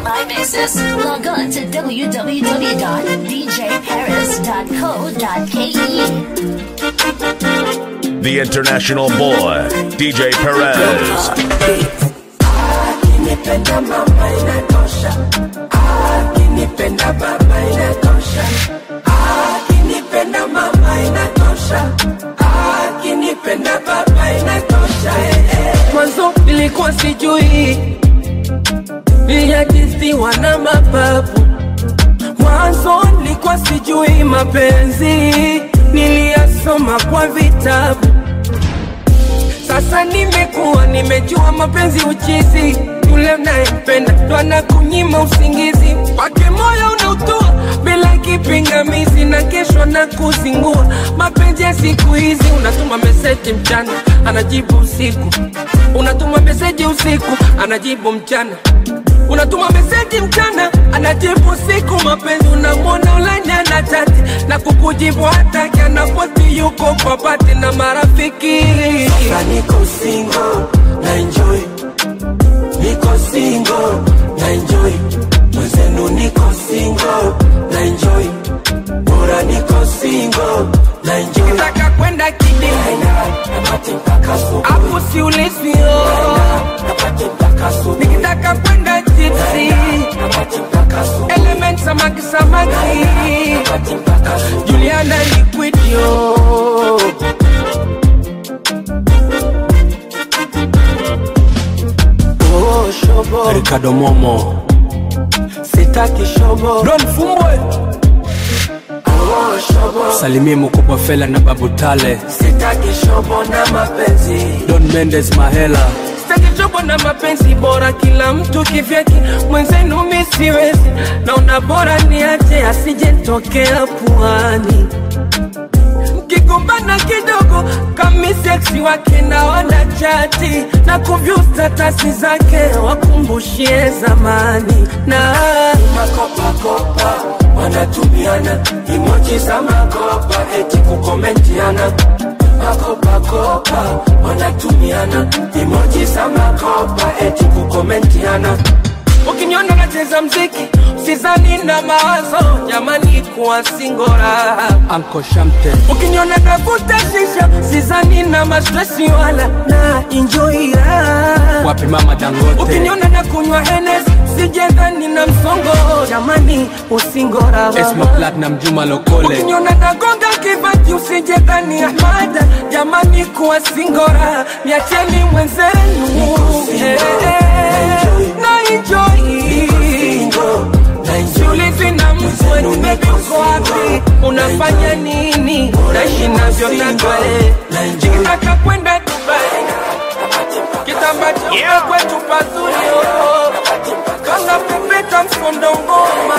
iMixes, log on to www.djparis.co.ke. The international boy, DJ Perez. Akinipenda mama inatosha. Akinipenda baba inatosha. Akinipenda mama inatosha. Akinipenda baba inatosha. Mwanzo nilikuwa sijui niliajisiwa na mapapu. Mwanzo nilikuwa sijui mapenzi, niliyasoma kwa vitabu. Sasa nimejua mapenzi uchizi. Yule unayempenda ndo anakunyima usingizi. Wake moyo unautoa bila kipingamizi, na kesho na kuzingua. Mapenzi ya siku hizi, unatuma message mchana, anajibu usiku. Unatuma message usiku, anajibu mchana. Unatuma message mchana, anajibu usiku. Mapenzi unamwona ulanya na chati, na kukujibu hata kiana poti yuko kwa pati na marafiki. Sasa niko single, na enjoy. Niko single, na enjoy. Mwenzenu niko single, na enjoy. Bora niko single, na enjoy. Nikitaka kwenda kidi, napati mpaka subuhi. Apu si ulizio, napati mpaka subuhi. Nikitaka kwenda tipsi, napati mpaka subuhi. Element samaki, napati mpaka subuhi. Juliana liquid yo. Ricardo Momo, sitaki shobo. Don Fumbwe, Salimie Mkubwa Fela na Babu Tale. Sitaki shobo na mapenzi. Don Mendes Mahela. Sitaki shobo na mapenzi, bora kila mtu kivyake. Mwenzenu mimi siwezi, naona bora niache asije nitokea puani. Mkikumbana kidogo kama sexy wake na wana chati, na kuview status zake wakumbushie zamani. Na makopa kopa wanatumiana, emoji za makopa eti kukomentiana. Makopa kopa wanatumiana, emoji za makopa eti kukomentiana. Ukiniona nacheza mziki, usizani na mawazo, jamani kuwa singora. Anko Shamte. Ukiniona navuta shisha, usizani na mastresi wala na enjoy. Wapi mama Dangote. Ukiniona nakunywa Hennessy, usijendani na msongo, jamani usingora. Esma Platinum Juma Lokole. Ukiniona nagonga kibati, usijendani Ahmada, jamani kuwa singora. Niacheni mwenzenu na enjoy. Siulizi na mtu eti baby uko wapi, unafanya nini, naishi navyo nakale. Nikitaka kwenda Dubai, kitamba cha kwetu pazuri. Kanga pepeta msondo ngoma,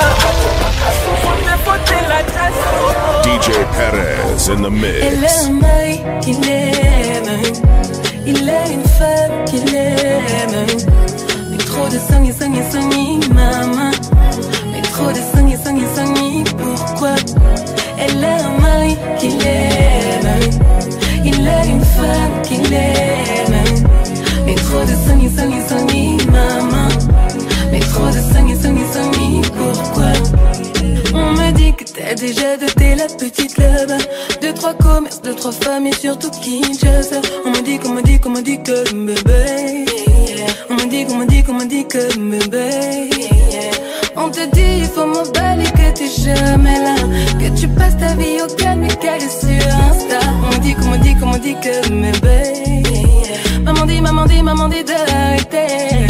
fote la taso. DJ Perez in the mix. Elle est un mari qu'il aime, il est une femme qu'il aime. Mais trop de sang et maman. Mais trop de sang et pourquoi? Elle est un mari qu'il aime, il est une femme qu'il aime. Mais trop de sang et maman. Mais trop de sang et pourquoi? On me dit que t'as déjà doté la petite là-bas. 2-3 commerces, 2-3 femmes et surtout Kinshasa. On me dit que bébé. On me dit que bébé. On te dit il faut m'emballer, que t'es jamais là, que tu passes ta vie au calme et qu'elle est sur Insta. On me dit que bébé. Maman dit d'arrêter.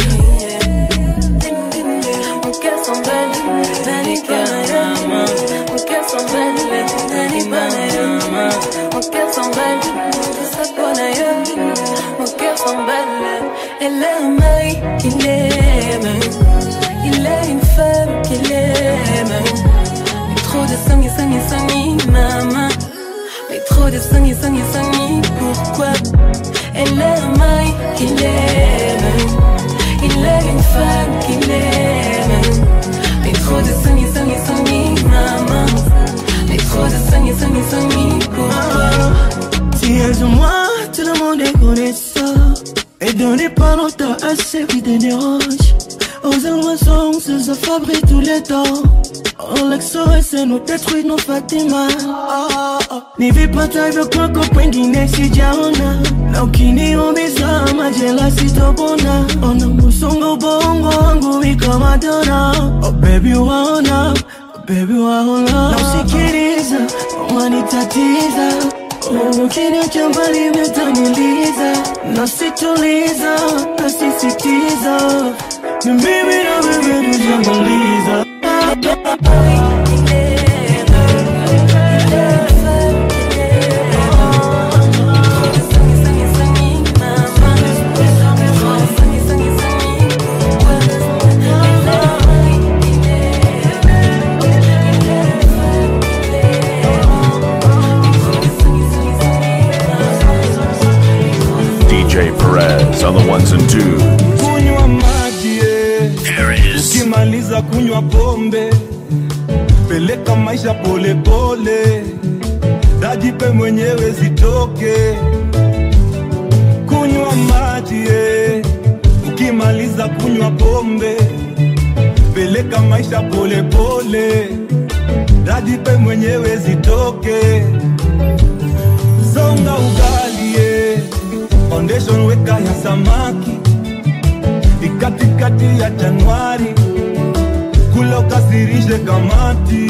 Mon cœur s'emballe, Dani Kanayama. Mon cœur s'emballe, Dani Banayama. Mon cœur s'emballe, Saponaya. Mon cœur s'emballe. Elle a un mari qu'il aime, il a une femme qu'il aime. Mais trop de sang et maman. Mais trop de sang et pourquoi? Elle a un mari qu'il aime, il a une femme qu'il aime. Mais trop de sang et maman. Mais trop de sang et pourquoi? Si elles ont moi, tout le monde est connaissant. Et donnez pas longtemps à ceux qui te dérangent. Aux hommes sont c'est ça fabrique tous les temps. Rolex OS nous détruit nos Fatima. Ni vipata hivyo kwako kwengine sijaona. Na ukiniumiza majela sitopona. Ona musongo ubongo wangu wiko Madonna. Oh baby waona, oh baby waona. Na usikiliza, wanitatiza. Ukiniacha mbali umetaniliza. Nasituliza, nasisitiza. Ni mimi na wewe tujamaliza. DJ Perez on the ones and twos. Kunywa maji ukimaliza kunywa pombe, peleka maisha pole pole, dajipe mwenyewe zitoke. Kunywa maji ukimaliza kunywa pombe, peleka maisha pole pole, dajipe mwenyewe zitoke. Songa ugali foundation weka ya samaki, katikati ya Januari, kula ukasirishe kamati.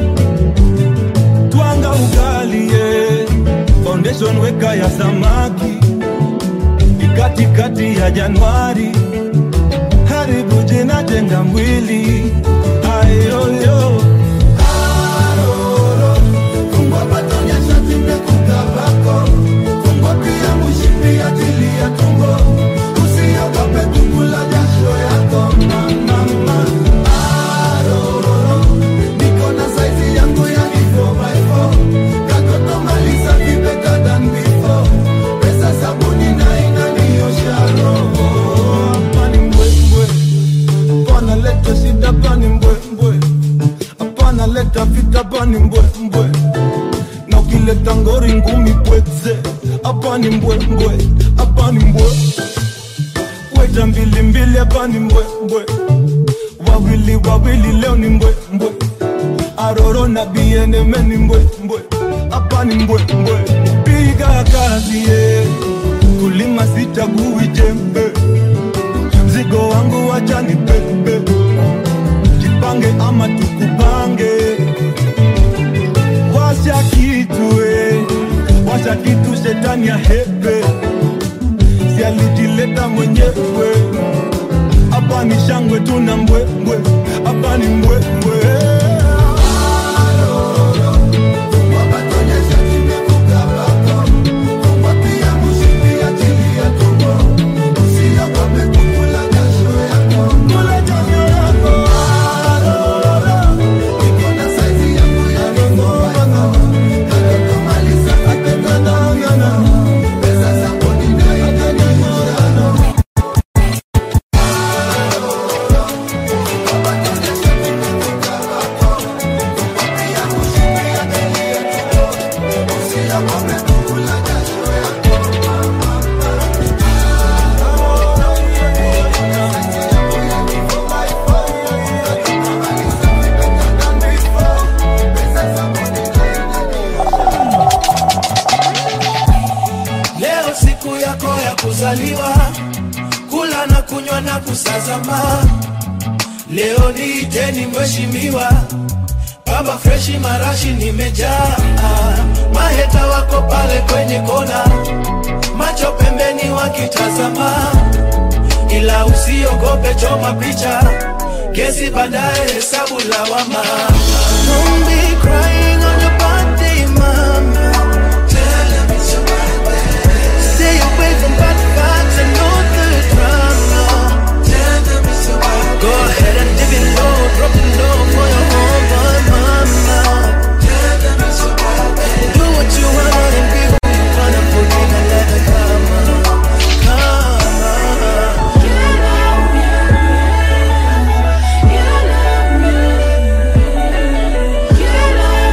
Twanga ugali foundation weka ya samaki, katikati ya Januari, haribu jina jenga mwili. Ayoyo aroro kungwa batonya shati mekukabako, kungwa pia mushipi atili ya tumbo, usiogope tungula jasho yako mama. Aroro niko na saizi yangu ya 4x4, katoto malisa be better than before, pesa sabuni na inaniosha roho. Apani mbwembwe, apana leta shida pani mbwembwe, apana leta vita pani mbwembwe, na ukileta ngori ngumi pweze. Apani mbwembwe, apani mbwe, weta mbili mbili apani mbwembwe, wawili wawili leo ni mbwembwe, aroro na BNM ni mbwembwe, apani mbwembwe. Piga kazi kulima sichagui jembe, mzigo wangu wacha ni pepe, jipange ama tukupange. Washa kitu washa kitu shetani ya hepe, si alijileta mwenyewe. Hapa ni shangwe tuna mbwembwe, hapa ni mbwembwe. Kula na kunywa na kusazama, leo niiteni mheshimiwa, baba freshi marashi nimejaa. Maheta wako pale kwenye kona, macho pembeni wakitazama, ila usiogope choma picha, kesi baadaye hesabu lawama. Don't be crying on your birthday mama, tell them it's your birthday. Stay away from bad vibes and no the drama, tell them it's your birthday. Go ahead and dip it low, drop it low for your homeboy mama, tell them it's your birthday. Do what you want and be who you wanna, forgive and let it come on. You love me.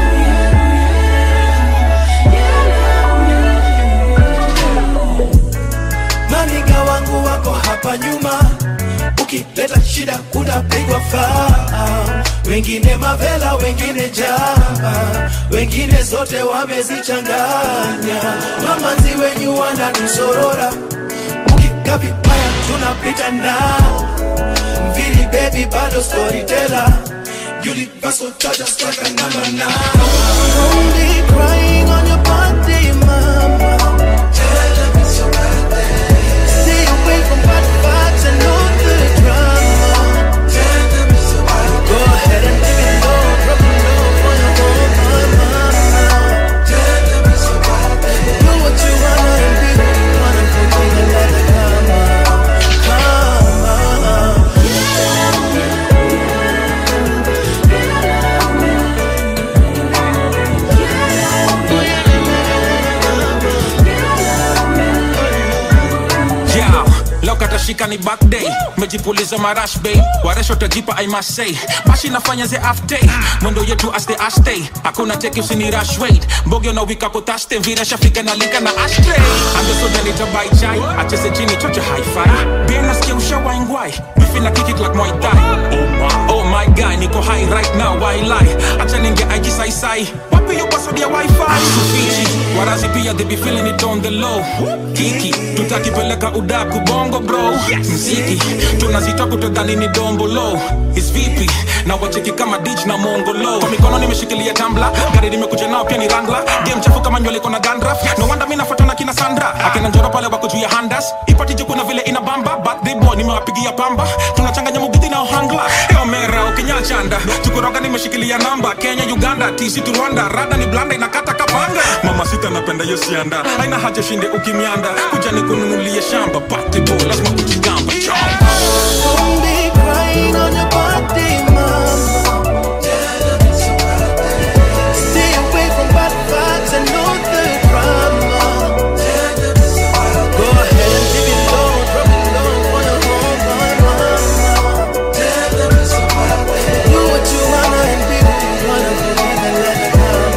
utapigwa faa. Wengine mavela, wengine jamba, wengine zote wamezichanganya. Mamanzi wenyu wanatusorora, ukika vibaya tunapita nao. Mvili baby bado storyteller, universal touch us like a number 9. Only crying on your birthday, mama. Tell them it's your birthday. Stay away from bad vibes and all the drama. Tell them it's your birthday. Go ahead and live it low, drop it low for your whole mama. Tell them it's your birthday. Do what you wanna and be what you wanna, put in another karma. Katashika ni back day, mejipuliza marash bay. Waresho tajipa I must say, bashi nafanya ze half day. Mwendo yetu as the ash day, hakuna teki usini rush wait. Mbogyo na wika kutaste, vira shafika na linka na ashtray. Ando soda nita buy chai, achese chini chocha hi-fi. Bien nasikia ushawa ingwai, bifi na kick it like Muay Thai. Oh my guy, niko high right now, why lie? Acha ninge IG sai-sai, wapi yu password ya wifi? Sufichi, warazi pia they be feeling it on the low. Kiki, tutakipeleka udaku bongo bro. Mziki, tunazita kutodhani ni dombolo. Is VP, na wacheki kama ditch na mongolo. Kwa mikono nimeshikilia tumbler, gari nimekuja nao pia ni Wrangler. Game chafu kama nywele kona gandraf. No wonder mina fatana kina Sandra. Akina njoro pale wako juu ya handas. Ipati juku na vile inabamba. Birthday boy nimewapigia pamba. Tunachanganya mugiti na ohangla. Eo mera ukinya chanda. Tukuroga nimeshikilia namba. Kenya, Uganda, TC to Rwanda. Rada ni blanda inakata kapanga. Mama sita napenda yosianda. Haina haja shinde ukimianda. Kuja ni kununulie shamba. Birthday boy lazima kujigamba. Only crying on your birthday, mama. Tell them it's your birthday. Stay away from bad vibes and all the drama. Tell them it's your birthday. Go ahead and live it low, drop it low for your whole mama. Tell them it's your birthday. Do what you wanna and be what you wanna, believe and let it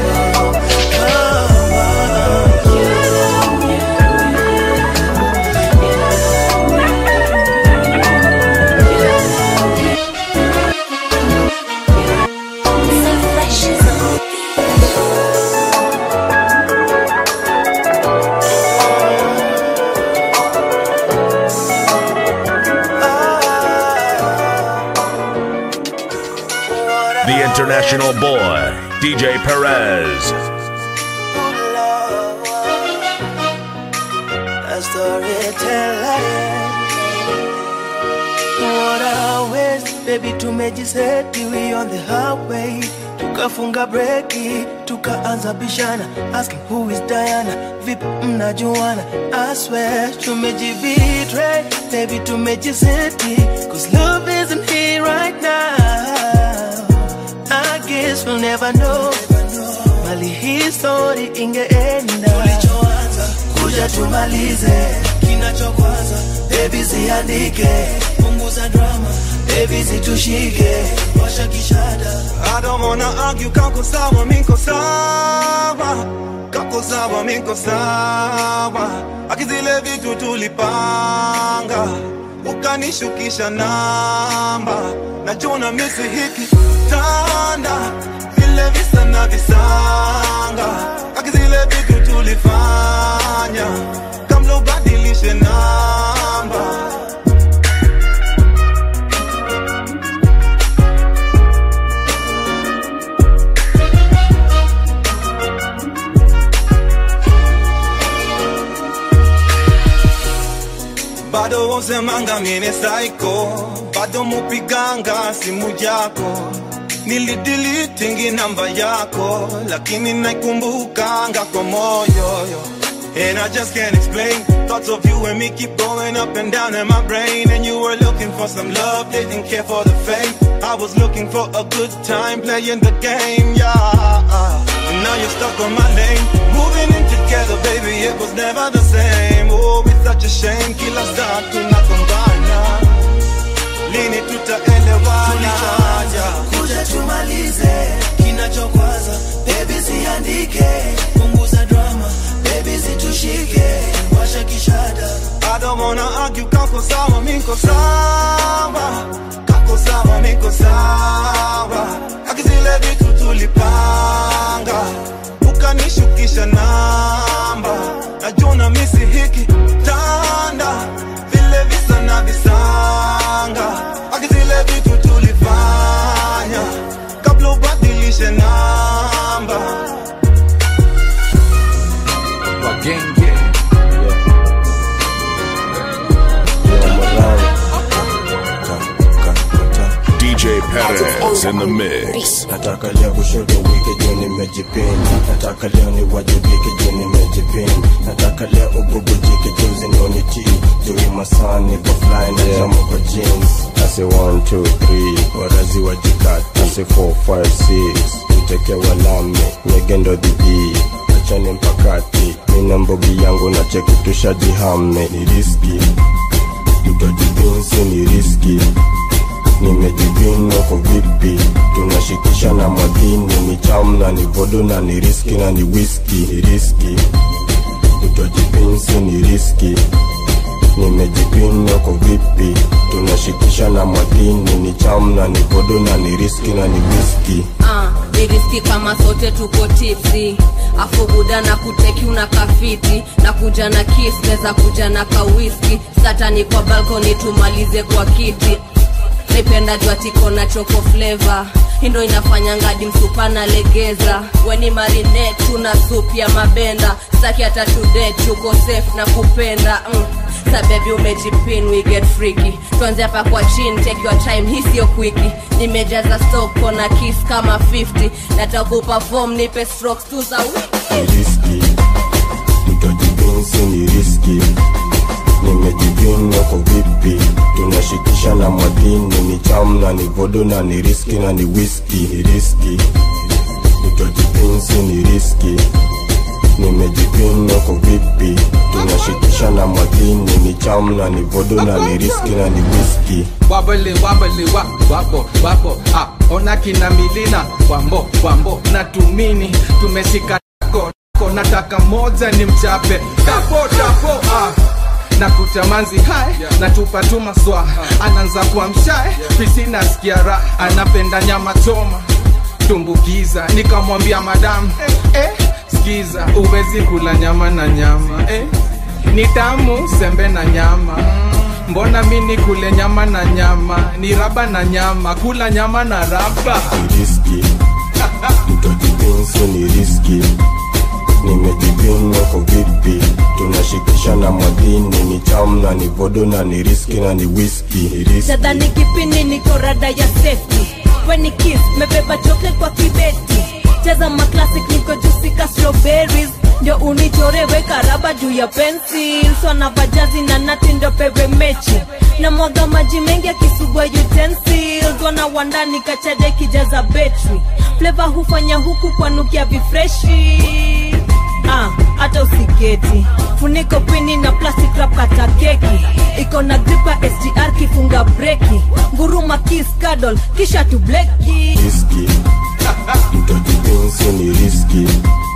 The international boy, DJ Perez. A storyteller. What a waste, baby, tumejiseti we on the highway. Tukafunga breki, tukaanza bishana, asking who is Diana, vipi mnajuana. I swear, tumejibetray, baby, tumejiseti, cause love isn't here right now. I guess we'll never know, mali hii story ingeenda. Tulichoanza, kuja tumalize, kinachokwaza, baby ziandike. Punguza drama, baby zitushike, washa kishada. I don't wanna argue, kako sawa, miko sawa. Kako sawa, miko sawa. Akizile vitu tulipanga, ukanishukisha namba. Najuna misi hiki tanda, vile visa na visanga. Akizile vitu tulifanya, kamlo badilishe namba. Bado usemanga mine psycho, bado mupiganga simu yako. Nilideletingi namba yako, lakini naikumbukanga kwa moyo. And I just can't explain, thoughts of you and me keep going up and down in my brain. And you were looking for some love, didn't care for the fame. I was looking for a good time playing the game, yeah. And now you're stuck on my lane, moving in together, baby, it was never the same. Oh, it's such a shame, kila saa tunakombana, lini tutaelewana? Kuja tumalize, kinachokwaza, baby ziandike. Punguza drama, baby zitushike, washa kishada. I don't wanna argue, kako sawa, miko sawa. Kako niko sawa. Akizile vitu tulipanga, ukanishukisha namba. Najuna misi hiki tanda, vile visa na visanga. Akizile vitu tulifanya, kabla ubadilishe namba. Wagenge DJ Perez in the mix. Nataka leo kushoto wiki juu nimejipenda. Nataka leo niwajibike juu nimejipenda. Nataka leo ububujike juu zinonitii. Juu masani kwa fly na jamu kwa jeans. I say 1, 2, 3 warazi wajikati. I say 4, 5, 6 uteke walame nyegendo dhidi. Achane mpakati mina mbogi yangu na cheki tushajihame. Ni riski tutojibinsi ni riski. Nimejibino kwa vipi, tunashikisha na madini. Ni chamu na ni vodo na ni riski na ni whisky. Ni riski, utojibinsi ni riski. Nimejibino kwa vipi, tunashikisha na madini. Ni chamu na ni vodo na ni riski na ni whisky. Ni riski kama sote tuko tipsy. Afuguda na kuteki unakafiti. Na kuja na kiss, neza kuja na ka whisky. Satani kwa balkoni tumalize kwa kiti. Nipenda jua tiko na choco flavor. Hindo inafanya ngadi msupa na legeza. Weni marinette tuna soup ya mabenda. Saki hata today tuko safe na kupenda. Sa baby umejipin we get freaky. Tuanze hapa kwa chini take your time hii sio quickie. Nimejaza stock kona kiss kama 50. Nataka kuperform nipe strokes tu za wiki. Ni riski, tutojibinsi ni riski. Nimejibino kwa vipi, tunashikisha na madini. Ni chamu na ni vodo na ni riski na ni whisky. Ni riski, tutojibinsi ni riski. Nimejibino kwa vipi, tunashikisha na madini. Ni chamu na ni vodo na ni riski na ni whisky. Wabale wabale wabo wabo ona kina milina wambo na tumini tumeshika nataka moja ni mchape tapo na kutamanzi hai na tupatuma swa ananza kwa mshae pisi nasikia raha anapenda nyama choma tumbukiza nikamwambia madam sikiza uwezi kula nyama na nyama ni tamu sembe na nyama mbona mini kule nyama na nyama ni raba na nyama kula nyama na raba. Ni riski tutojibinsi ni riski. Nimejibino kwa vipi, tunashikisha na madini. Ni chamu na ni vodo na ni riski na ni whisky. Ni riski Sadhani kipini niko rada ya safety. When kiss mebeba chocolate kwa kibeti. Cheza ma classic niko juicy ka strawberries. Ndio unichore weka raba juu ya pencil. Swana vajazi na nati ndo pewe mechi. Na mwaga maji mengi ya kisugwa utensils. Wana wandani kachaja kijaza battery. Flavor hufanya huku kwa nukia vifreshi. Ata usiketi. Funiko pini na plastic wrap kata keki. Iko na gripa SGR kifunga breki. Nguruma kiss cuddle kisha tu bleki. Riski tutojibinsi ni riski.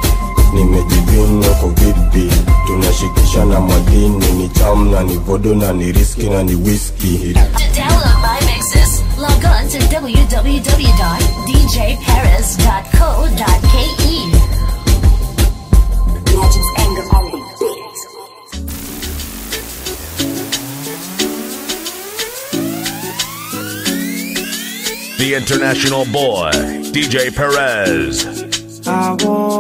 Nimejibino kwa vipi, tunashikisha na madini. Ni chamu na ni vodo na ni riski na ni whisky. To download my mixes, log on to www.djperez.co.ke. Magic's anger on the beat. The international boy, DJ Perez. I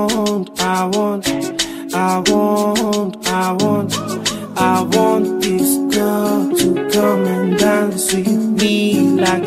want this girl to come and dance with me like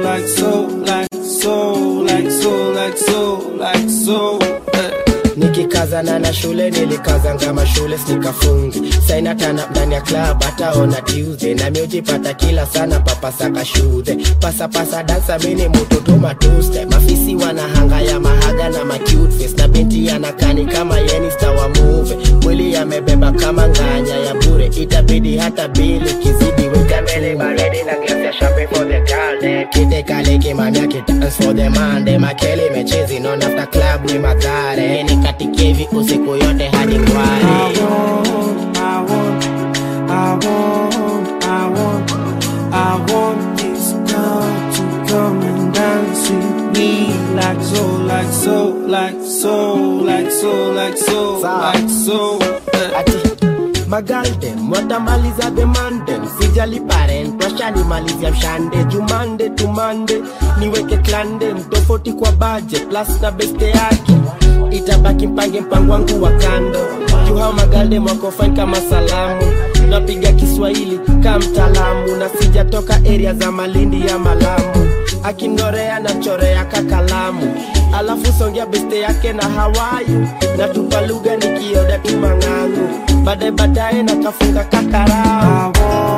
so. Nikikazana na shule nilikaza kama shule sikafungi. Saina tana ndani ya club hataona Tuesday. Na miujipata kila sana papa saka shude. Pasa dansa mini mututu matuste. Mafisi wanahanga ya mahaga na ma cute face. Na binti anakani kama yeni star wa movie. Mwili yamebeba kama nganya ya bure. Itabidi hata bili kizidi weka mbele baridi na glasi ya champagne for the girl. Kite kale kimamia kitans for the man. Makeli mechezi non after club ni madhare. Katikevi usiku yote hadi kwale. I want this girl to come and like so, like so, like so, like so, like so. Magaldem, watamaliza demandem. Sijali parent, washani malizia mshande. Jumande tumande, niweke klandem. Tofauti kwa budget, plus na beste yake. Itabaki mpange mpango wangu wa kando. Juhao magaldem wako fine kama salamu. Napiga Kiswahili kama mtaalamu. Na sijatoka area za Malindi ya Malamu. Akinorea na chorea kakalamu. Alafu songea beste yake na Hawaii. Na tupa lugha nikioda tumangangu. Baadaye na kafunga kakarao.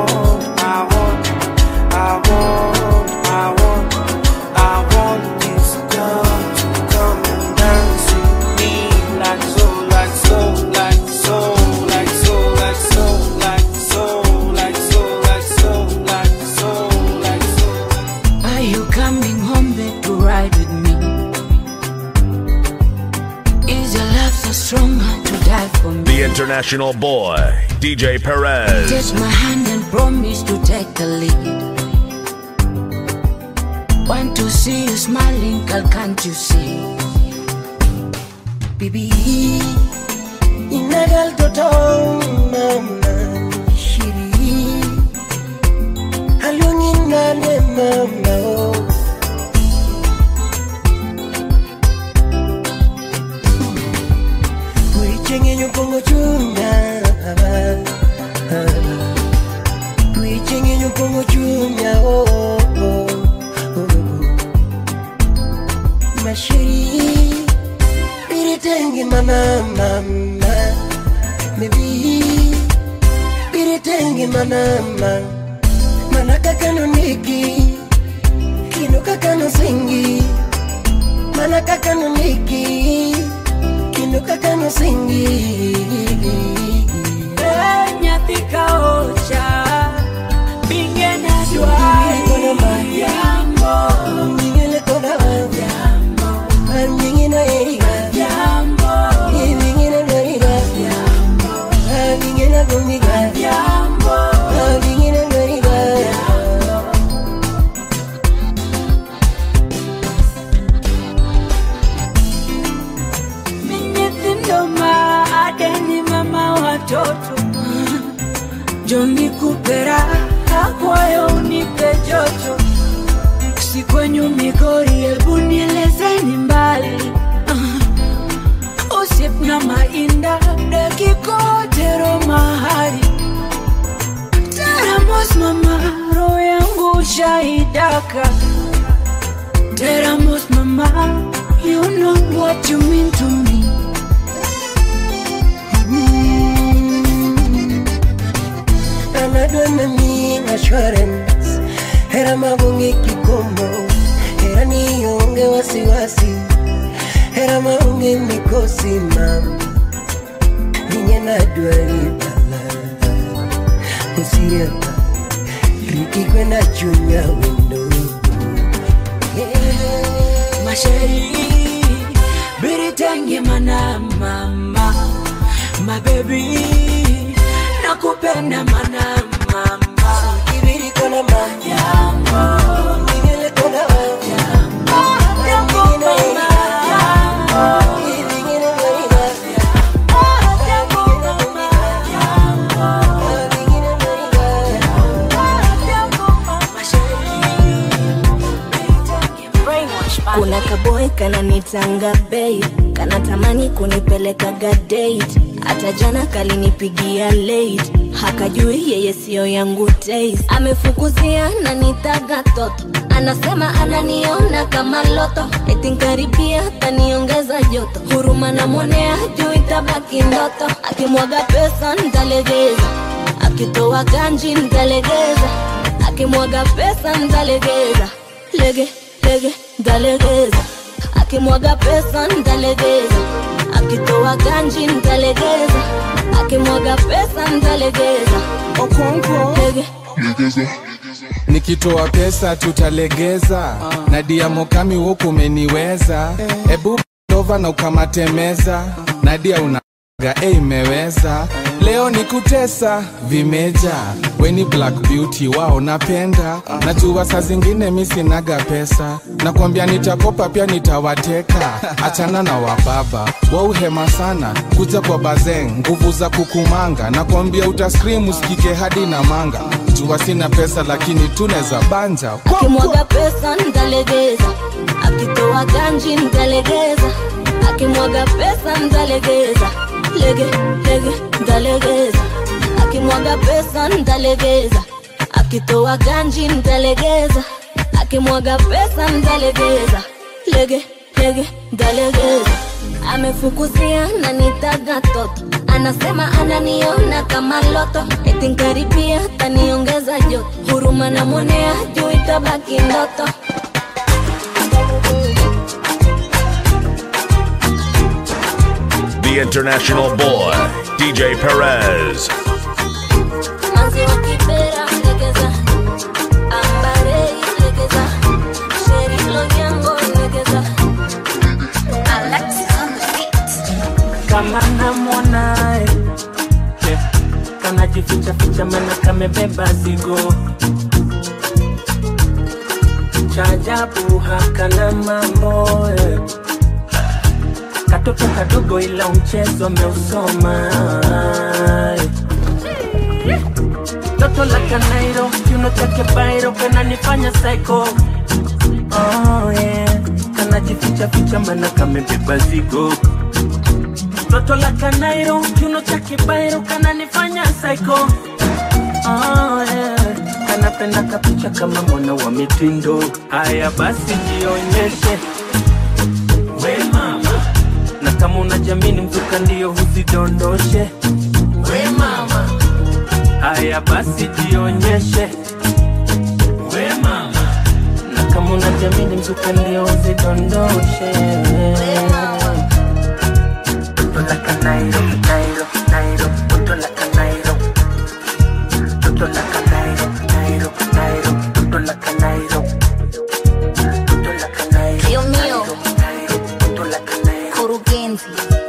I want this girl to come and dance with me like so, like so, like so, like so, like so, like so, like so, like so, like so, like so. Are you coming home babe to ride with me? Is your love so strong to die for me? The international boy, DJ Perez. Take my hand and promise to take the lead. Want to see you smiling, girl, can't you see? Bibi, inagal toto mama shiri. Halungin na ne mama oh. Kuichenye nyupongo chunga. Kuichenye nyupongo chunga oh oh. Mashiri Biritengi mana mama Maybe Biritengi mana mama Manaka kano niki Kinuka kano singi Manaka kano niki Kinuka kano singi Nyatika ocha Bingena swai Yambo Bingele kona Yambo Bingena eriga Yambo Bingena noriga Yambo Bingena gumiga Yambo Bingena noriga Minyethindoma adeni mama watoto Joni kupera Akwayo unipe joto Si kwenye migori elbu nielezeni mbali Usip na mainda Dekiko tero mahali Teramos mama Roho yangu shahidaka Teramos mama You know what you mean to me Anadona mi assurance Hera mabungi kikomo Hera nionge wasiwasi Hera maunge mikosi mama Ninye na duali pala Usiyapa Riki kwena chunya window Masheri Biritengi mana mama My baby Nakupenda mana mama Kibiri kona mama Yambo Ningele kona Yambo Yambo mama Ningele mariga Yambo mama Yambo Ningele mariga Yambo mama Kuna kaboy kananitanga babe, kanatamani kunipelekaga date. Hata jana kalinipigia late, hakajui yeye sio yangu taste. Amefukuzia na nitaga toto, anasema ananiona kama loto. Eti nkaribia taniongeza joto, huruma na monea juu itabaki ndoto. Akimwaga pesa ntalegeza, akitoa ganji ntalegeza. Akimwaga pesa ntalegeza, lege lege ntalegeza. Akimwaga pesa ntalegeza, akitoa ganji ntalegeza. Akimwaga pesa ntalegeza. Okonko lege nikitoa pesa tutalegeza. Nadia Mokami huku umeniweza. Ebu lova na ukamatemeza. Nadia una imeweza leo ni kutesa vimeja weni black beauty wao napenda najua saa zingine mi sinaga pesa nakwambia nitakopa pia nitawateka achana na wababa wauhema sana kuja kwa bazeng nguvu za kukumanga nakwambia utascream usikike hadi na manga jua sina pesa lakini tuneza banja akimwaga pesa nitalegeza akitoa ganji nitalegeza akimwaga pesa nitalegeza lege nitalegeza akimwaga pesa nitalegeza akitoa ganji nitalegeza akimwaga pesa nitalegeza lege nitalegeza amefukuzia na nitaga toto anasema ananiona kama loto eti nkaribia taniongeza joto huruma na monea juu itabaki ndoto The international boy, DJ Perez. Kama namwonae kanajificha mana kamebeba zigo chajabu hakana mambo katoto kadogo ila mchezo meusoma toto la kanairo kiuno chake bairo kananifanya psycho oh yeah kanajificha mana kamebeba zigo toto la kanairo kiuno chake bairo kananifanya psycho oh yeah kanapenda kapicha kama mwana wa mitindo haya basi jionyeshe we mama na kama unajamini mzuka ndio usidondoshe we mama haya basi jionyeshe we mama na kama unajamini mzuka ndio usidondoshe we mama toto la kanairo toto la kanairo toto la kanairo toto la kanairo toto la kanairo Dio mio Kurugenzi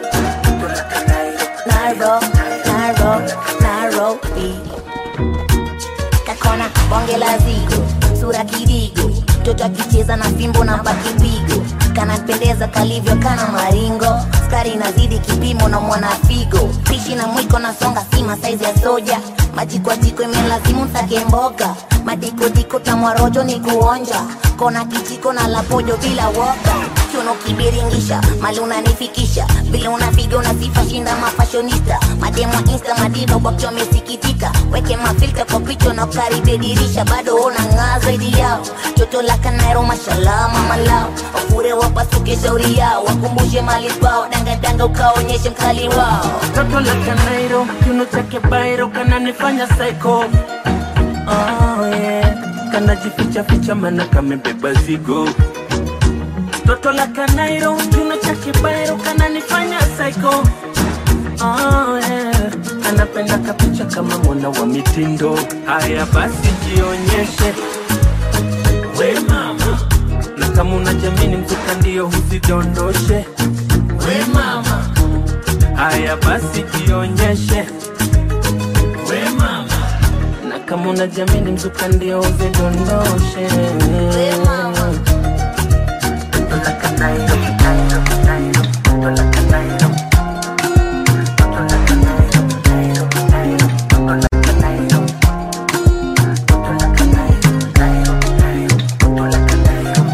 Nairobi Kakona bonge la zigo Sura kidigo Toto akicheza na fimbo na pakipigo Kanapendeza kalivyo kana maringo Skari nazidi kipimo na mwana figo Pishi na mwiko na songa sima saizi ya soja Majiko jiko imelazimu sake mboga Madiko tamwarojo ni kuonja Kona kijiko na lapojo bila woga Kiuno kibiringisha, mali unanifikisha Vile unapiga unasifa shinda mafashionista Mademo insta madiva wakio mesikitika Weke mafilter kwa picho na ukaribe dirisha Bado unang'aa zaidi yao Toto la kanairo mashallah mama lao Wafure wapasuke shauri yao Wakumbushe mali kwao Danga ukaonyeshe mkali wao Toto la kanairo, kiuno chake bairo kananifanya psycho oh yeah kanajificha mana kamebeba zigo Toto la kanairo, kiuno chake bairo kananifanya psycho oh yeah kanapenda kapicha kama mwana wa mitindo haya basi jionyeshe we mama na kama unajamini mzuka ndio usidondoshe we mama haya basi jionyeshe we mama na kama unajamini mzuka ndio usidondoshe we mama toto la kanairo toto la kanairo toto la kanairo toto la kanairo toto la kanairo toto la kanairo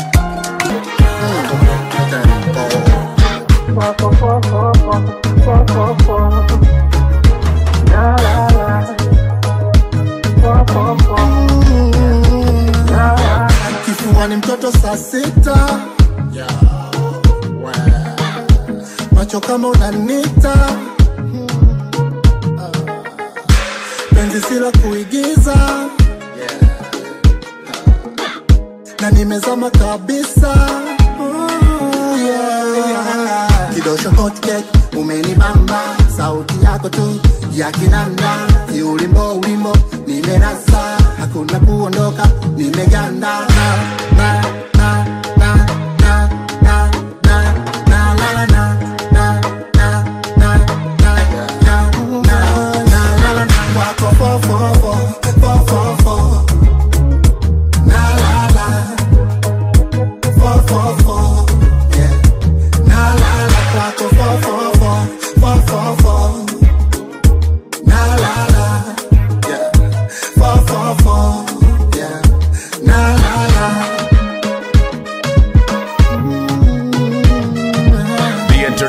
Kifuani mtoto saa sita macho kama unanita penzi sila kuigiza na nimezama kabisa kidosho hot cake umenibamba sauti yako tu ya kinanda ulimbo nimerasa hakuna kuondoka nimeganda na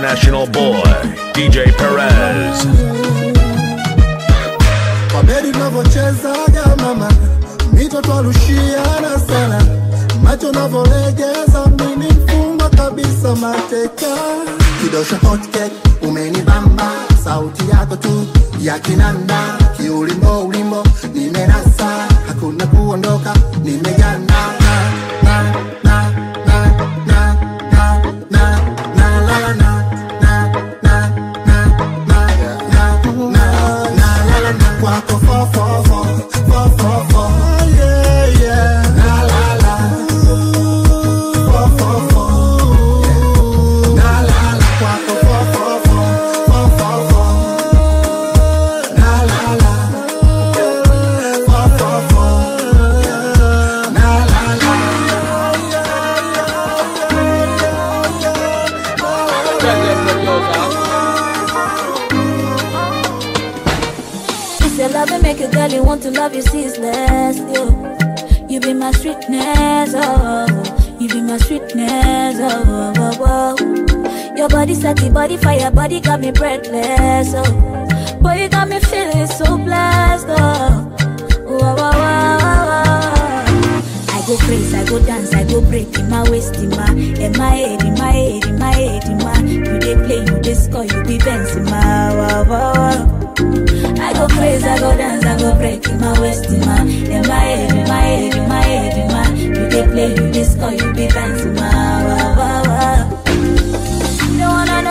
international boy, DJ Perez. Wabedi navochezaga mama, mito twarushiana sana, macho navolegeza mini mfunga kabisa mateka. Kidosha hot cake, umenibamba, sauti yako tu ya kinanda, kiulimbo ulimbo, nimenasa, hakuna kuondoka, nimegana. You want to love you ceaseless, yo. You be my sweetness, oh. You be my sweetness, oh, oh, oh. Your body set the body fire, body got me breathless, oh. Boy, you got me feeling so blessed, oh. Oh, oh, oh, oh. I go crazy, I go dance, I go break in my waist, in my head, in my head, in my head, in my. You dey play, you dey score, you be dancing, my wow, wow, wow. I go crazy, I go dance, I go break in my waist, in my head, in my head, in my head, in my. You dey play, you dey score, you be dancing, my wow, wow, wow. They wanna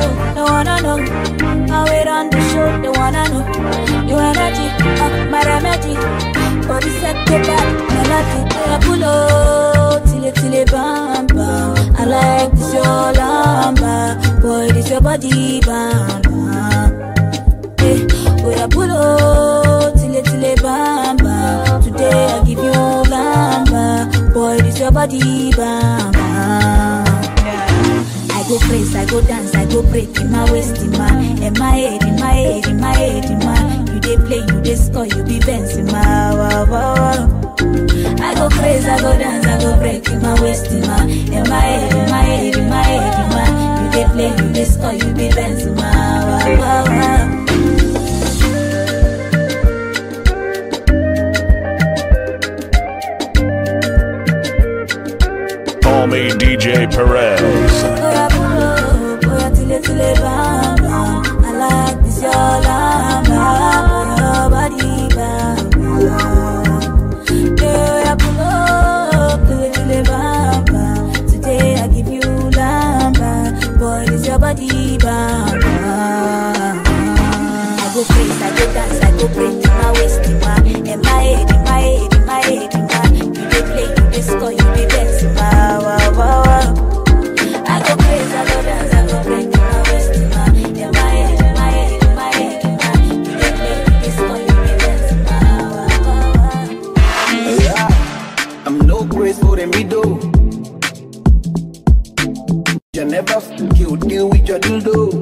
know, how it on the show, they wanna know. Your energy, my remedy, body set to back, melody. I pull up, till it bam bam. I like this your lamba, boy, this your body bam bam. Boy, I pull up, till it bamba. Today I give you lamba. Boy, this your body bamba. I go crazy, I go dance, I go break in my waist, in my head, in my head, in my head, in my. You dey play, you dey score, you be dancing, my wow, wow, wow. I go crazy, I go dance, I go break in my waist, in my head, in my head, in my head, in my. You dey play, you dey score, you be dancing, my wow, wow, wow. Call me DJ Perez. I like this your lamba, your body bamba. Yeah, pull up, bamba. Today I give you lamba, boy, this your body bamba. I go crazy, I go dance, I go break in my waist, in my head, in my head, in my head, in my. You dey play, you dey score, you be dancing, my wow, wow, wow. I go crazy, I go dance, I go break in my waist, in my head, in my head, in my head, in my. You dey play, you dey score, you be dancing, my wow, wow, wow. Yeah, I'm no grace for the middle. You never you deal with your dildo.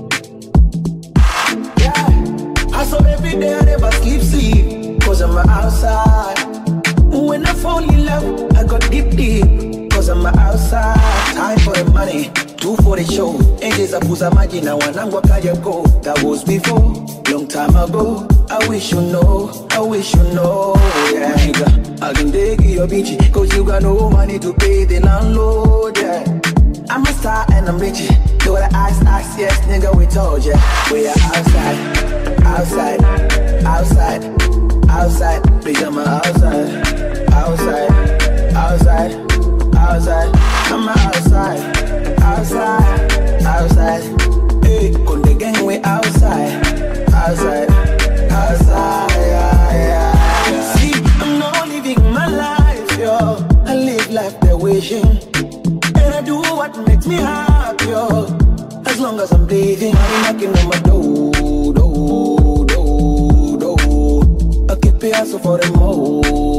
Yeah, I saw every day I never sleep, cause I'm outside. When I fall in love, I got deep, cause I'm outside. Time for the money, 2 for the show. Angels are pusa magina, when I'm waka go. That was before, long time ago. I wish you know, I wish you know. Yeah, nigga, I can take your bitch, cause you got no money to pay the landlord. Yeah, I'm a star and I'm rich. Do the ice, yes, nigga, we told ya. We are outside, outside, outside, outside. Bitch, I'm outside, outside, outside, outside. I'm outside, outside, outside. Hey, on the gang, we outside, outside, outside. Yeah, yeah. See, I'm not living my life, yo. I live life the wishing, and I do what makes me happy, yo. As long as I'm breathing, I'm knocking on my door. I keep it hustle for the mo.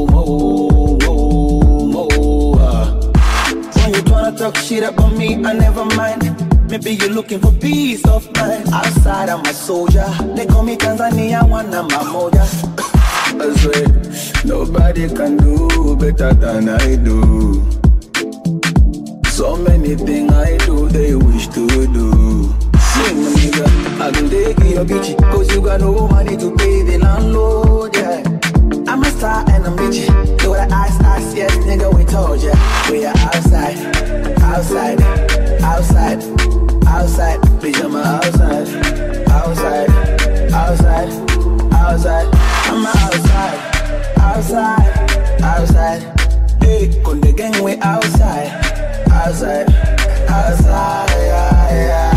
When you tryna talk shit about me, I never mind. Maybe you're looking for peace of mind. Outside I'm a soldier. They call me Tanzania, one I'm a moja. I swear, nobody can do better than I do. So many things I do, they wish to do. outside, outside, yeah.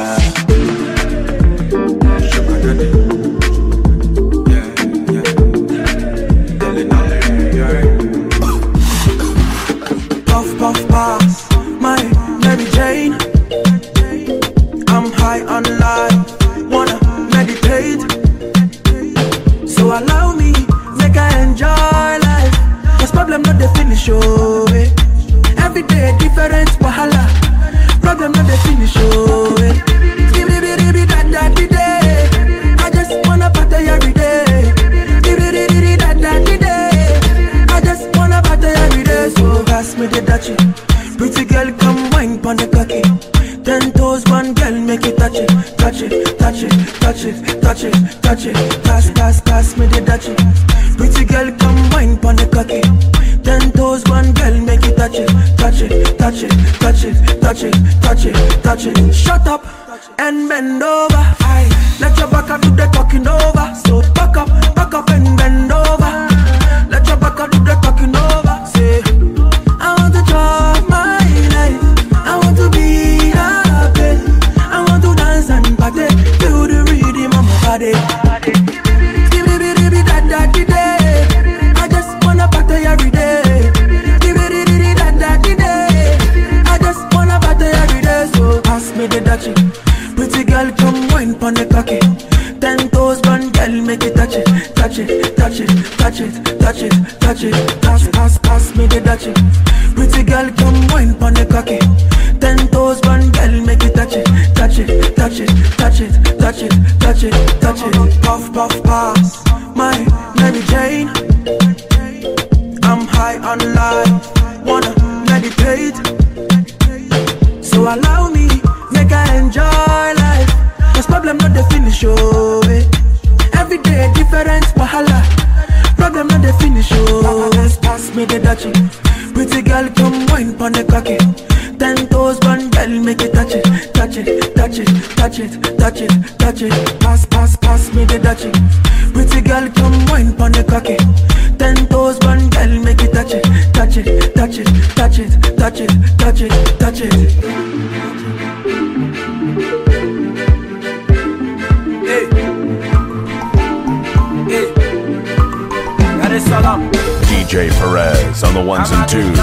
Puff, puff, pass, my Mary Jane. I'm high on life, wanna meditate. So allow me, make I enjoy life. Cause problem not the finish, oh, eh. Every day different wahala. Problem not the finish, oh, eh. I just wanna party every day. I just wanna party every day. So pass me the dachi. Pretty girl, come wine pon the cocky. 10 toes, one girl, make it touch it, touch it, touch it, touch it, touch it, touch it. Pass, pass, pass me the dachi. Pretty girl, come wine pon the cocky. 10 toes, one girl, make it touch it, touch it, touch it, touch it, touch it, touch it, touch it. Shut up and bend over. Aye. Let your back up do the talking over. So back up and bend over. Let your back up do the talking over. Say, I want to drive my life. I want to be happy. I want to dance and party to the rhythm of my body. I just wanna party every day. I just wanna party every day. So pass me the dachi. Pretty girl, come wine pon the cocky. 10 toes, one girl, make it touch it, touch it, touch it, touch it, touch it, touch it. Pass, pass, pass me the dachi. Pretty girl, come wine pon the cocky. 10 toes, one girl, make it touch it, touch it, touch it, touch it, touch it, touch it, touch it. Puff, puff, pass, my Mary Jane. I'm high on life, wanna meditate. So allow me, make I enjoy life. Cause problem not the finish, oh, eh. Every day different wahala. Problem not the finish, oh. Pass me the dachi. Pretty girl, come wine pon the cocky. 10 toes, one girl, make it touch it, touch it, touch it, touch it, touch it, touch it. Pass, pass, pass me the dachi. Pretty girl, come wine pon the cocky. 10 toes, one girl, make it touch it, touch it, touch it, touch it, touch it, touch it, touch it. Hey, hey, Dar Salam. DJ Perez on the ones and twos.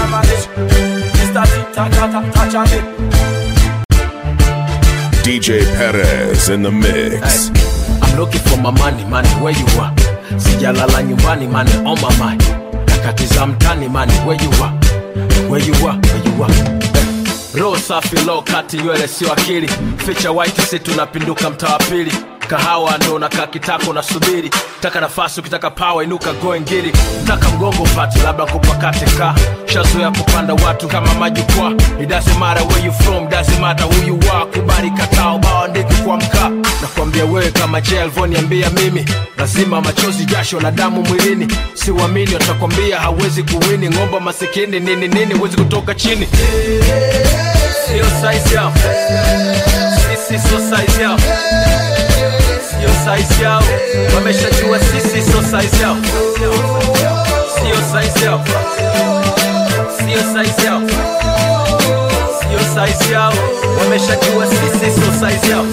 DJ Perez in the mix. I'm looking for my money, money, where you are? Sijalala nyumbani, money on my mind. Nakatiza mtani, money, where you are? Where you are, where you are? Roho safi, low kati, nywele sio akili. Feature white, si tunapinduka mtaa wa pili. Kahawa ndo na kakitako na subiri. Taka nafasi ukitaka power inuka go ngiri. Taka mgongo pati labda kupakate ka. Shazoea kupanda watu kama majukwaa. It doesn't matter where you from, doesn't matter who you are. Kubali katao bawa ndiki kwa mkaa. Nakwambia wewe kama Jelvo niambia mimi. Lazima machozi jasho na damu mwilini. Siwamini watakwambia hawezi kuwini. Ngomba masikini nini nini huwezi kutoka chini. Sio size yao. Sisi so size yao. Sio size yao. Wameshajua sisi so size yao. Sio size yao. Sio size yao. Sio size yao. Wameshajua sisi so size yao.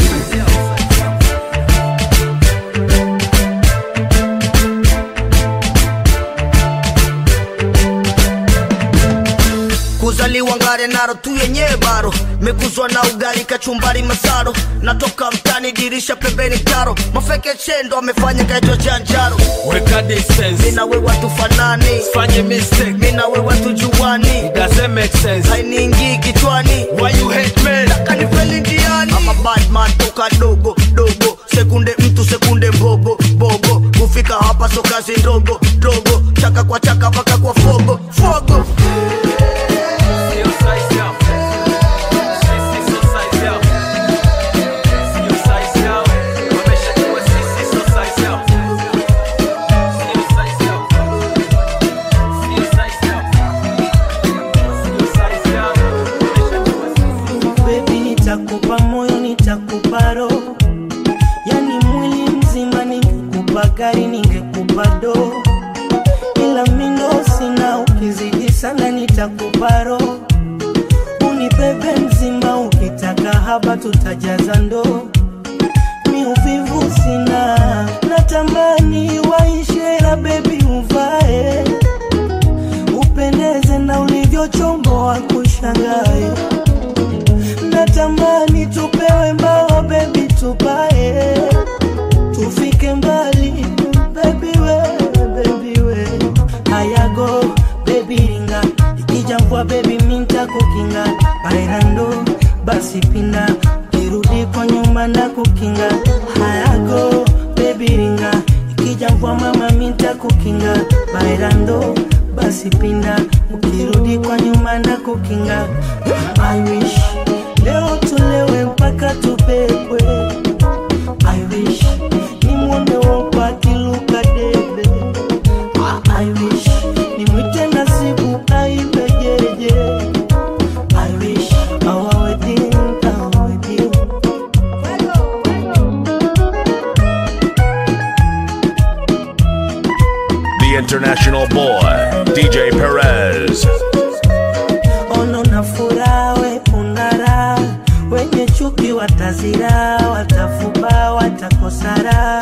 Kuzaliwa ngare naro tu yenye baro. Mekuzwa na ugali kachumbari masaro. Natoka mtani dirisha pembeni karo. Mafeke chendo amefanya kaitwa janjaro. Weka distance, mina we watu fanani. Fanye mistake, mina we watu juwani. It doesn't make sense, hainiingi kichwani. Why you hate me? Taka nifeli ndiani. I'm a bad man toka dogo dogo. Sekunde mtu sekunde mbogo bogo. Kufika hapa so kazi ndogo dogo. Chaka kwa chaka paka kwa fogo fogo. Nitakupa moyo, nitakupa roho. Yani mwili mzima ningekupa gari, ningekupa do. Ila mindo sina mahaba tutajaza ndoo. Mi uvivu sina, natamani waishe la baby uvae, upendeze na ulivyochomboa kushangae. Natamani tupewe mbao baby tupae, tufike mbali baby we. Hayago baby ringa, ikija mvua baby minta kukinga. Bailando basi pinda, kirudi kwa nyuma na kukinga. Hayago baby ringa, ikija mvua mama minta kukinga. Bailando basi pinda, ukirudi kwa nyuma na kukinga. I wish leo tulewe mpaka tupekwe. I wish ni mwone wopa kiluka debe. I wish ni mwite nasibu aibejeje. I wish our wedding. The international boy, DJ Perez. Ono na furawe ungara, wenye chuki watazira, watafuba, watakosara.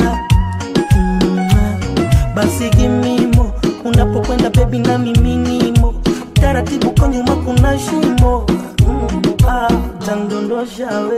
Basi gimimo, unapokwenda baby na miminimo, taratibu kwa nyuma kuna shimo. Tandondosha we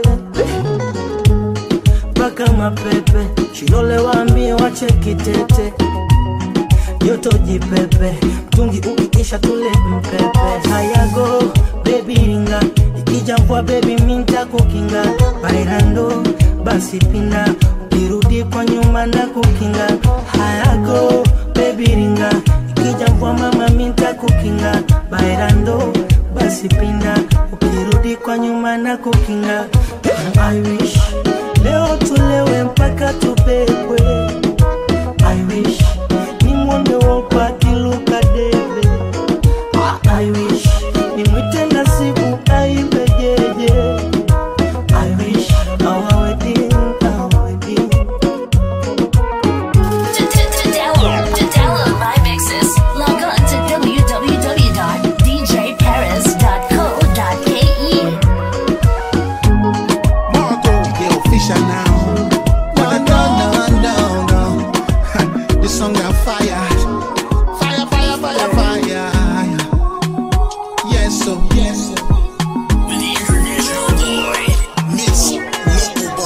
baka mapepe, shilole waambie wache kitete. Yoto jipepe, tungi ukikisha tule mpepe. Hayago baby ringa, ikija mvua baby minta kukinga. Bailando basi pinda, ukirudi kwa nyuma na kukinga. Hayago baby ringa, ikija mvua mama minta kukinga. Bailando basi pinda, ukirudi kwa nyuma na kukinga. I wish leo tulewe mpaka tupekwe. I wish ni mwone wopa kiluka debe. I wish ni mwite nasibu aibejeje. I wish our wedding. To download my mixes, log on to www.djperez.co.ke. Get official now. No. This song on fire. Fire. Yes, so. The international boy, Miss Local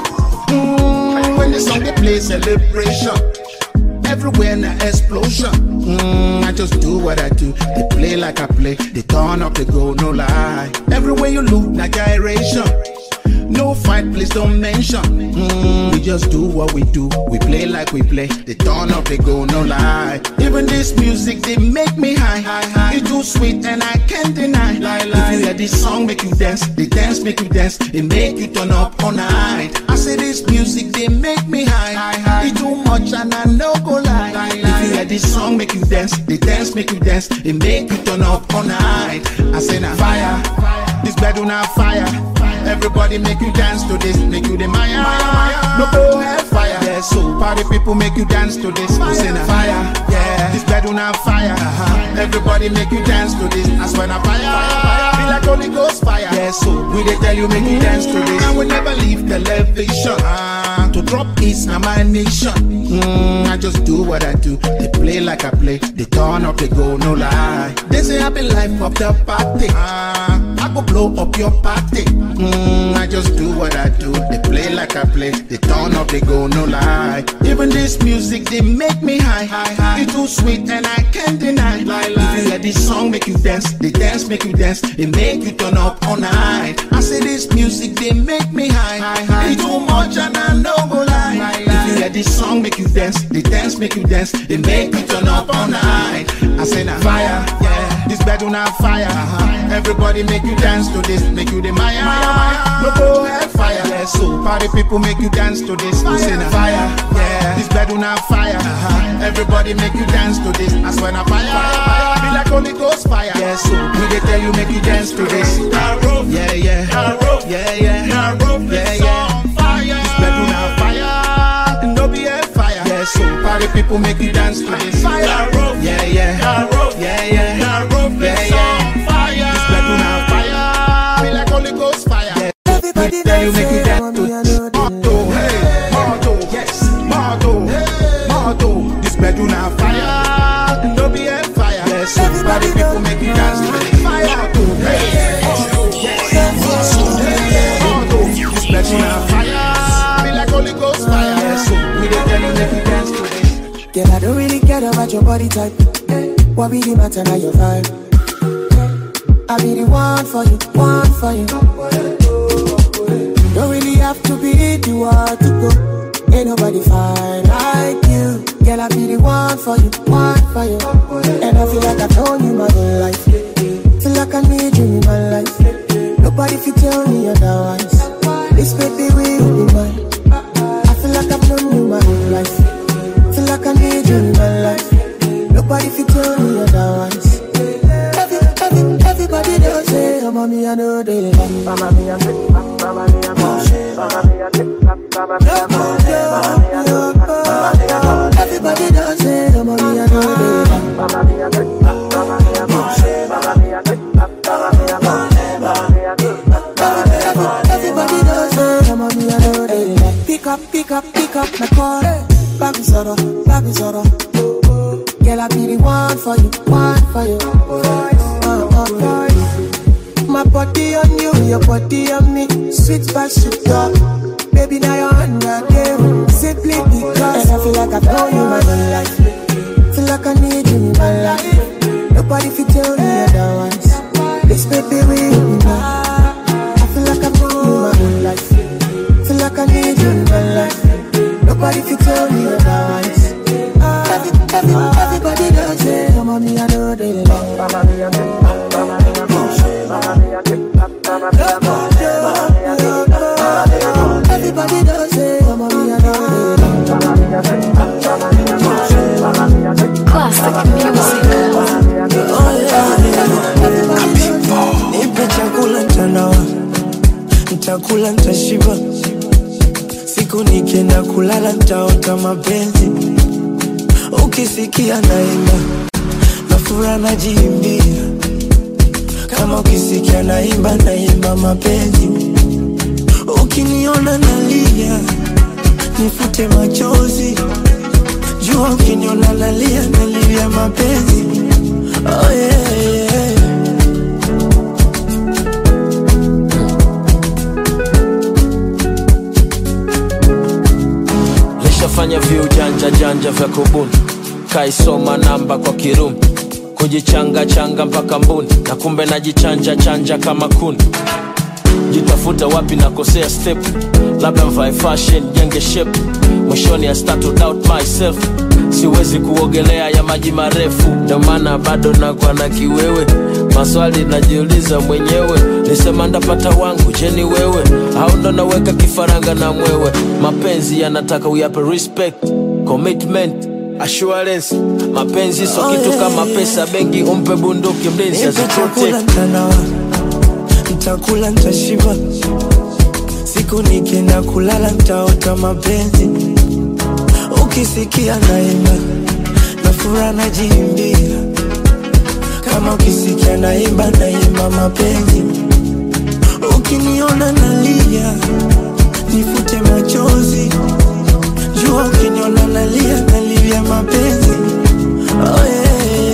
Boy. When the song they play, celebration. Everywhere na explosion. I just do what I do. They play like I play. They turn up, they go, no lie. Everywhere you look, na gyration. No fight, please don't mention. We just do what we do. We play like we play. They turn up, they go, no lie. Even this music, they make me high. It's too sweet and I can't deny. If you hear this song, make you dance. They dance, make you dance. They make you turn up all night. I say this music, they make me high. It's too much and I no go lie. If you hear this song, make you dance. They dance, make you dance. They make you turn up all night. I say now fire. This bedroom now fire. Everybody make you dance to this, make you the Maya. No go hellfire. Yeah, so party people make you dance to this. Who's in a fire? Yeah, this bedroom on fire. Everybody make you dance to this. I swear na fire. Be like Holy Ghost fire. Yeah, so we they tell you make you dance to this. I will never leave television. To drop is not my nation. I just do what I do. They play like I play. They turn up, they go, no lie. They say happy life of the party. I go blow up your party. I just do what I do. They play like I play. They turn up, they go, no lie. Even this music, they make me high. It's too sweet and I can't deny. If you hear this song, make you dance. They dance, make you dance. They make you turn up all night. I say this music, they make me high. It's too much and I no go lie. If you hear this song, make you dance. They dance, make you dance. They make you turn up all night. I say now fire, yeah. This bedroom on fire. Everybody make you dance to this, make you the Maya. No go hellfire. Yeah, so party people make you dance to this. I say now fire, yeah. This bedroom on fire. Everybody make you dance to this. I swear na fire. Be like Holy Ghost fire. Yeah, so we they tell you make you dance to this. Yeah, this bedroom on fire. No be hellfire. Yeah, so party people make you dance to this. This bedroom on fire. Be like Holy Ghost fire. Everybody about your body type. What be the matter now your vibe? I be the one for you, one for you. Don't really have to be the one to go. Ain't nobody fine like you. Girl, I be the one for you, one for you. And I feel like I've known you my whole life. Feel like I need you in my life. Nobody can tell me otherwise. This baby will be mine. I feel like I've known you my whole life. Feel like I need you in my life. Nobody can tell me otherwise. Everybody does say, oh, mommy, I know they love me. Mama, me, I think, mama, me, I know. Everybody does say, oh, mommy, I know they love me. Mama, me, I think, mama, me, I know. Everybody does say, oh, mommy, I know they love me. Pick up my call. Baby Zoro. Girl, I be the one for you, one for you. My body on you, your body on me. Sweet by sugar. Baby, now you're on the game. Simply because. And I feel like I've known you my whole life. Feel like I need you in my life. Nobody can tell me otherwise. This baby will be mine. I feel like I've known you my whole life. Feel like I need you in my life. Nobody can tell me otherwise. Everybody does it. Oh, mommy, I know they love. Mama, me, I know. Mama, me, I know. Everybody does it. Oh, mommy, I know they love. Classic music. Nipe chakula mtandao, nitakula nitashiba. Siku nikienda kulala nitaota mapenzi. Ukisikia naimba, nafura najiimbia. Kama ukisikia naimba mapenzi. Ukiniona nalia, nifute machozi. Jua ukiniona nalia mapenzi. Oh yeah. Lishafanya janja vya kubuni. Kaisoma namba kwa kirumi. Kujichanga mpaka mbuni. Na kumbe najichanja kama kuni. Jitafuta wapi nakosea step. Labda mvae fashion, jenge shape. Mwishoni I start to doubt myself. Siwezi kuogelea ya maji marefu. Ndio maana bado nakuwa na kiwewe. Maswali najiuliza mwenyewe. Nisema ndapata wangu, je ni wewe? Au ndo naweka kifaranga na mwewe? Mapenzi yanataka uyape respect, commitment, assurance. Mapenzi so kitu kama pesa benki umpe bunduki mlinzi asichote. Nitakula nitashiba. Siku nikienda kulala nitaota mapenzi. Ukisikia naimba, nafura najiimbia. Kama ukisikia naimba mapenzi. Ukiniona nalia, nifute machozi. Jua ukiniona nalia mapenzi. Oh yeah.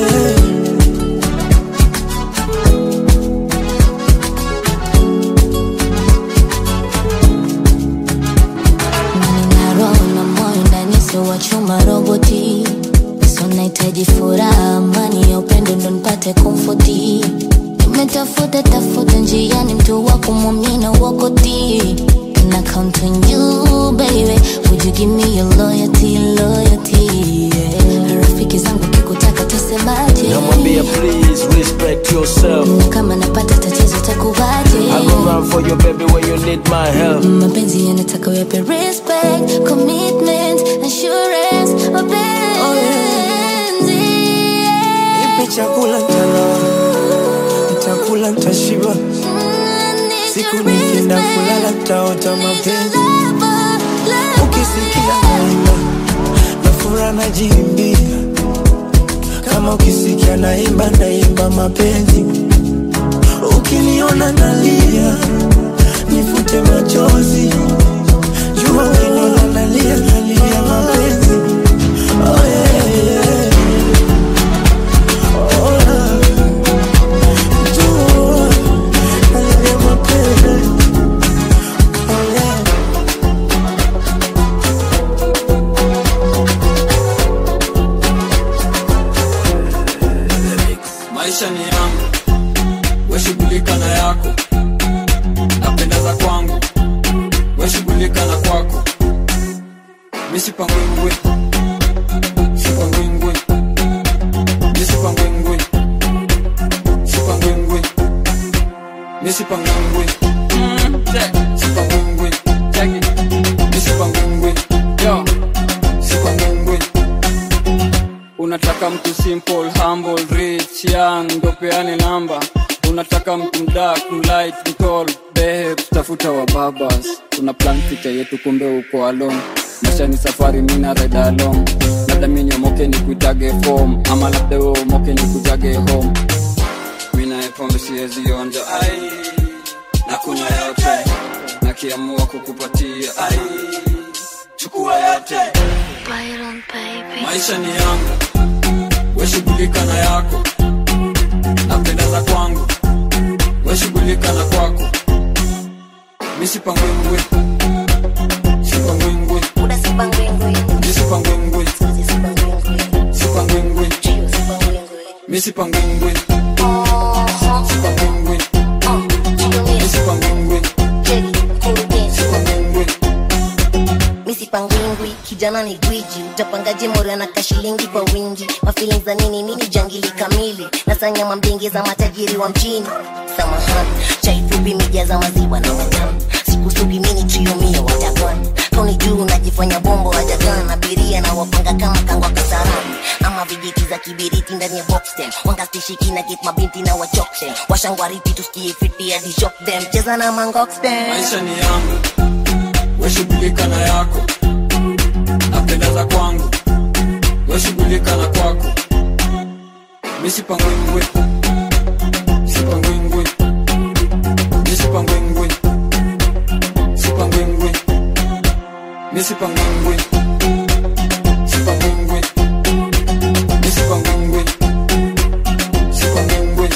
Wa chuma roboti. So nahitaji furaha, amani ya upendo ndo nipate komfoti. Nimetafuta njiani mtu wa kumwamini wakoti. Can I count on you baby? Would you give me your loyalty? Yeah. Rafiki zangu kikutaka tusemaje? Namwambia please respect yourself. Na kama napata tatizo takuvaje? I go run for you baby when you need my help. Mapenzi yanataka uyape respect, commitment, assurance, mapenzi. Nipe chakula mtandao, nitakula nitashiba. Siku nikienda kulala nitaota mapenzi. Ukisikia naimba, nafura najiimbia. Kama ukisikia naimba mapenzi. Ukiniona nalia, nifute machozi. Jua ukiniona nalia mapenzi. Oh yeah. shughulika na yako, napenda za kwangu, we shughulika na kwako. Misipangwingwe, sipangwingwe, misipangwingwe, sipangwingwe, misipangwingwe, sipangwingwe, misipangwingwe, yo, sipangwingwe. Unataka mtu simple, humble, rich, young, ndo peane namba. Unataka mtu dark, light, tall, babe, tafuta wa babas. Tuna plan future yetu kumbe uko alone. Maisha ni safari mina ride along. Labda mimi moke ni kuitage form, ama labda wewe moke ni kujage home. Mina pombe siwezi onja, ai, na kunywa yote, na kiamua kukupatia, ai, chukua yote. Byron baby. Maisha ni yangu, we shughulika na yako, napenda za kwangu, we shughulika na kwako. Misipangwingwe, sipangwingwe, sipangwingwe, misipangwingwe, sipangwingwe, misipangwingwe, sipangwingwe, misipangwingwe, sipangwingwe. Misipangwingwi, kijana ni gwiji. Utapangaje mora na kashilingi kwa wingi. Mafeeling za nini mini jangili kamili. Nasanya mambingi za matajiri wa mjini. Samahani, chai fupi mijaza maziwa na matamu. Sikusugi mini triumia watakwan. Kauni juu unajifanya bombo wajagan. Abiria na wapanga kama kangwa kasarani. Ama vijiti za kibiriti ndani ya box them. Wangastishiki na get mabinti na wachokse. Washangwariti tusikie fiti ya di shock them. Cheza na mangox them. Maisha ni yangu, we shughulika na yako, napenda za kwangu, we shughulika na kwako. Misipangwingwe, sipangwingwe, misipangwingwe, sipangwingwe, misipangwingwe, sipangwingwe, misipangwingwe, sipangwingwe.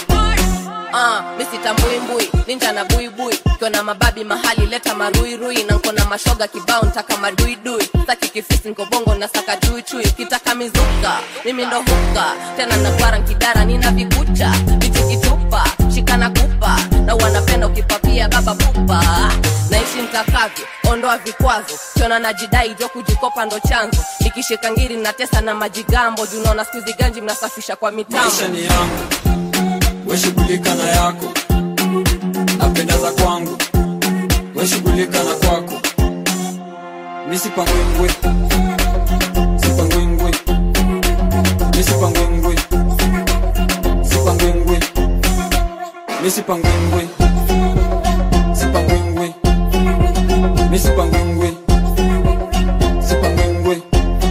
Misitambwimbwi, ninja na buibui. Kiona mababi mahali leta maruirui. Na nkona mashoga kibao ntaka maduidui. Saki kifisi nko bongo na saka chui. Kitaka mizuka, mimi ndo huka. Tena nakwara nkidara nina vikucha. Vitu kitupa, shikana kupa. Na wanapenda ukipapia baba pupa. Naishi mtakavyo, ondoa vikwazo. Kiona najidai jo kujikopa ndo chanzo. Nikishika ngiri na tesa na majigambo. Junaona skuzi ganji mnasafisha kwa mitambo. Maisha ni yangu, we shughulika na yako, napenda za kwangu, we shughulika na kwako. Misipangwingwe, sipangwingwe, misipangwingwe, sipangwingwe, misipangwingwe, sipangwingwe, misipangwingwe, sipangwingwe.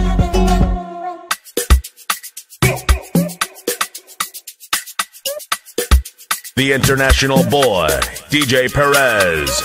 The international boy, DJ Perez.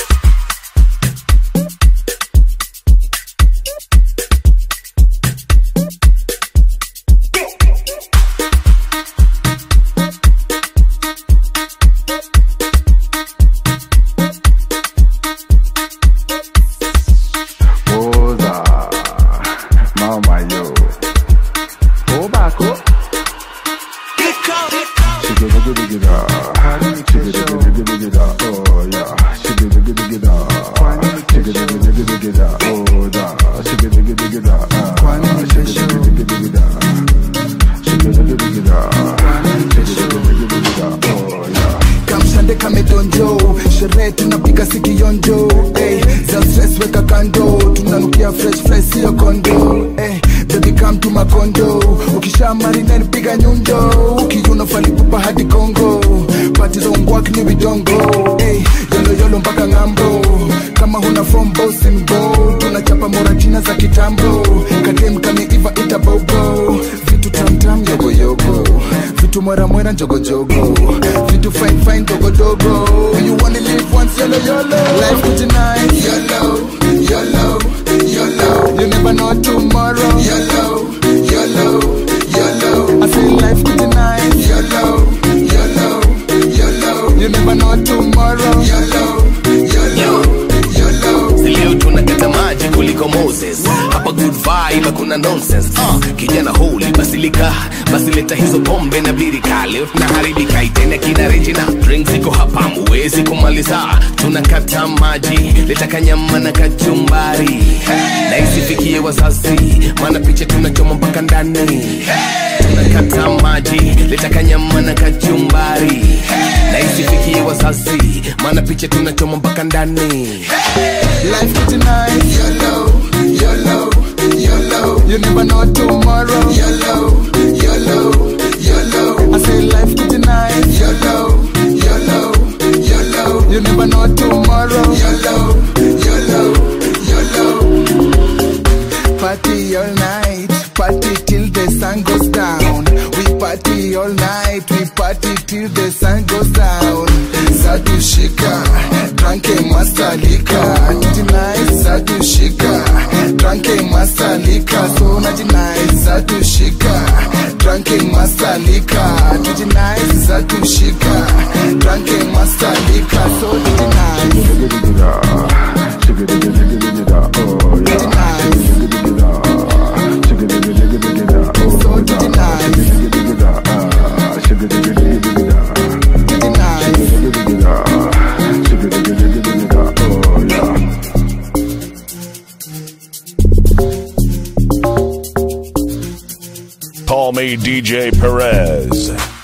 Sherehe tunapiga sikionjo, za stress weka kando. Tunanukia fresh fresh sio kondo, baby come to makondo. Ukisha marine piga nyundo, ukiyuna fali pupa hadi Kongo. Party don't work ni bidongo, yolo yolo mpaka ngambo. Kama huna from boss and go, tunachapa moratina za kitambo. Kadem kame iva ita bobo, vitu tam tam yogo yogo, vitu mwera mwera jogo jogo, vitu fine fine dogo dogo. You wanna live once, YOLO YOLO. Life for tonight, YOLO YOLO YOLO. You never know tomorrow, YOLO YOLO YOLO. I feel life for tonight, YOLO YOLO YOLO. You never know tomorrow, YOLO YOLO YOLO. Leo tunakata maji kuliko Moses. Hapa good vibe, hakuna nonsense. Kijana holy, basilika basi leta hizo pombe na birika. Leo tunaharibika itena kina Regina, drinks iko hapa muwezi kumaliza. Tunakata maji, leta kanyama na kachumbari, na isifikie wazazi, maana picha tunachoma mpaka ndani. Tunakata maji, leta kanyama na kachumbari, na isifikie wazazi, maana picha tunachoma mpaka ndani. Life is nice, YOLO, YOLO, YOLO. You never know tomorrow, YOLO, YOLO, YOLO. I say life is nice, YOLO, YOLO, YOLO. You never know tomorrow, YOLO, YOLO, YOLO. Party all night, party till the sun goes down. We party all night, we party till the sun goes down. Satu shika, drunken master liquor. Tonight, Satu shika, drunken master liquor. So tonight, Satu shika, drunken master liquor. Tonight, Satu shika, drunken master liquor. So Call me DJ Perez.